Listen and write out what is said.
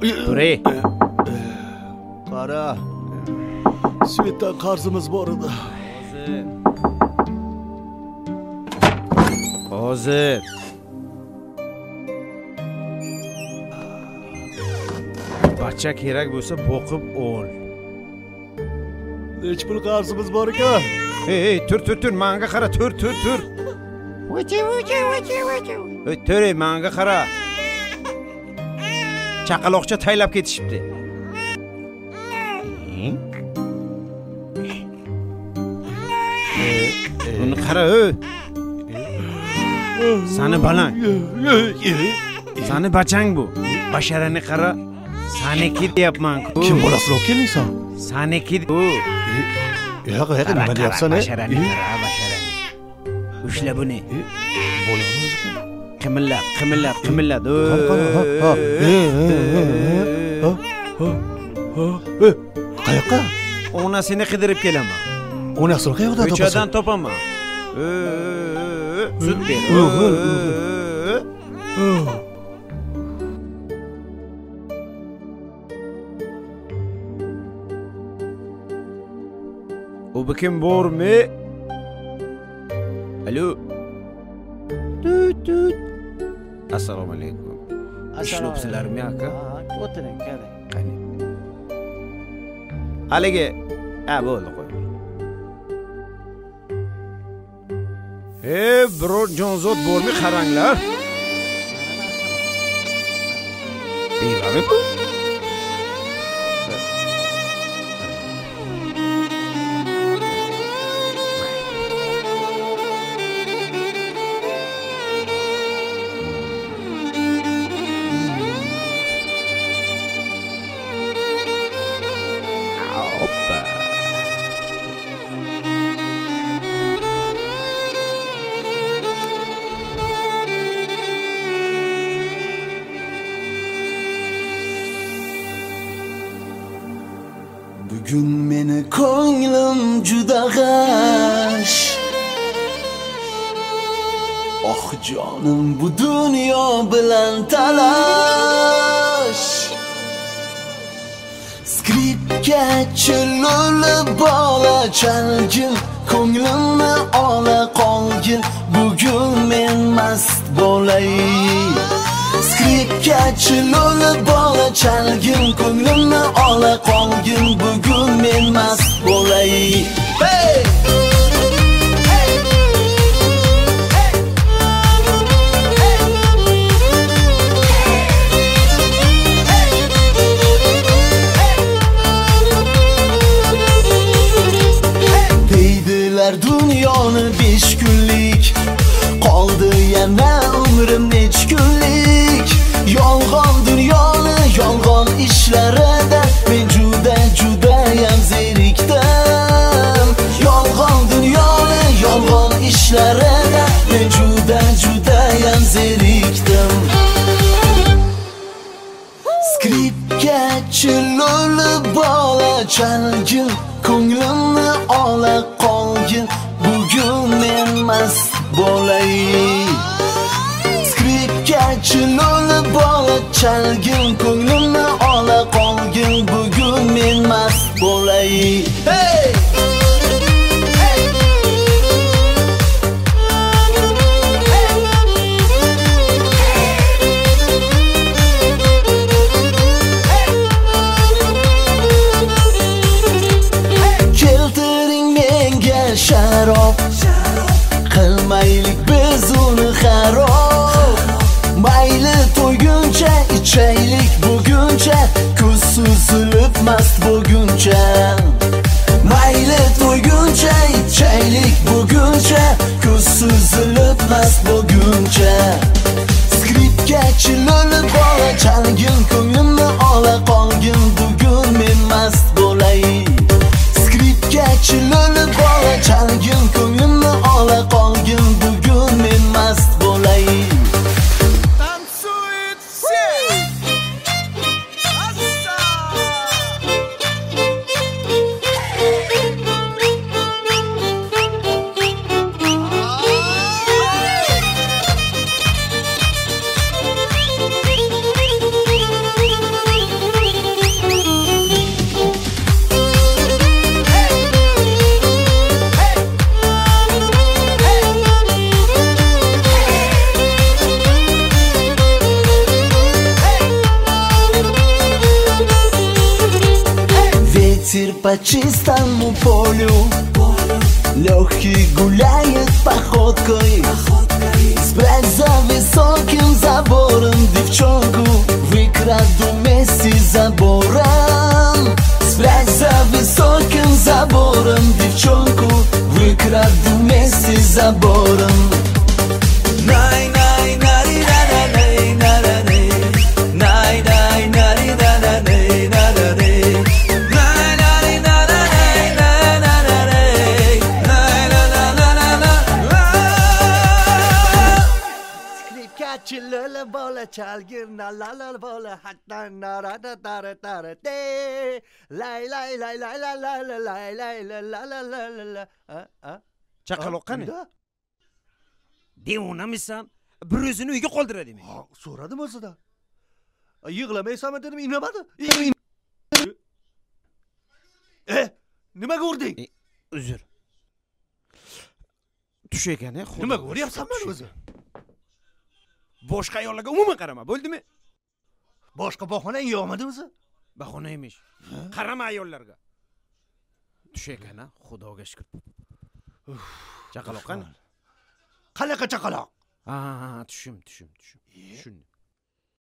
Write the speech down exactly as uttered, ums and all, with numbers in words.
Turay. Qara. Svetdan qarzimiz bor edi. Hozir. Bacha kerak bo'lsa boqib ol. Nech pul qarzimiz bor ekan? Hey, hey, tur, tur, tur, menga qara, tur, tur, tur. Vocha, vocha, vocha, vocha. Hey, Turay, menga qara. Chaqaloqcha taylab ketishibdi. Buni qara, ey. Sani balang. Sani bachang bu. Basharani qara. Saniki deyapman-ku. Kim bolasi olib keldingsan? Saniki bu. Yo'q, yo'q, nima deyapsan? Basharani qara, basharani. Ushla buni. Bo'lamiz. Qimillab, qimillab, qimillab. Qayoqqa? Onasini qidirib kelaman. Onasini qayoqdan topasan? Ko'chadan topaman. Sut ber. U kim bormi? Alo. Tut tut. Assalomu alaykum. Ishlabsizlarmi aka? O'tiring, qani. Qani. Haligi, ha bo'ldi qo'y. Ey, biror jonzot bormi qaranglar. Bevami ku? Bugun meni ko'nglim juda g'ash. Oh jonim, bu dunyo bilan talash. Skripka chiloli bola chalgin, ko'nglimni ola qolgin. Bugun men mast bo'lay. Skripka chiloli bola chalgin, ko'nglimni ola qolgin. Bugun men mast bo'lay. Hey! Deydilar dunyoni besh kunlik, qoldi yana umrim nech kunlik. Yolg'on dunyoni, yolg'on ishlarida men juda judayam zerikdim. Yolg'on dunyoni, yolg'on ishlarida men juda judayam zerikdim. Skripka chiloli bola chalgin, ko'nglimni ola qolgin. Bugun men mast bo'lay. Skripka chiloli bola chalgin, ko'nglimni ola qolgin. Bugun men mast bo'lay. Hey! Keltiring menga sharob, qilmaylik biz uni xarob. Mayli to'yguncha ichaylik buguncha, ko'z suzilib mast bo'lguncha. Mayli to'yguncha ichaylik buguncha, ko'z suzilib mast bo'lguncha. Skripka chiloli bola chalgin, ko'nglimni ola qolgin. Bugun men mast bo'lay. Skripka chiloli bola chalgin, ko'nglimni ola qolgin. Bugun men mast bo'lay. по чистому полю. Легкий гуляет походкой, спрячь за высоким забором девчонку, выкраду вместе с забором. Спрячь за высоким забором девчонку, выкраду вместе с забором. Най най нари на на най на на най най най нари на на най на на най най нари на на най на на на най най на на на на на. Skripkachi lala bola chalgir na la la bola hatta na ra da da da da da de lay lay lay lay lay lay lay lay lay la la la la la a a Chaqaloq qani? Unda? Devonamisan, bir o'zini uyga qoldiradimi? Ha, so'radim o'zida. Yig'lamaysanmi dedim, inamadi. Eh, nimaga urding? E, uzr. Tush ekan, e, xudo. Nimaga uryapsan meni o'zi? Boshqa ayollarga umuman qarama, bo'ldimi? Boshqa bahonang yo'qmidi o'zi? Bahona emish. Qarama ayollarga. Tush ekan, ha, xudoga shukr. Chaqaloq qani? Qanaqa chaqaloq? Ha, tushim, tushim, tushim. Tushundim.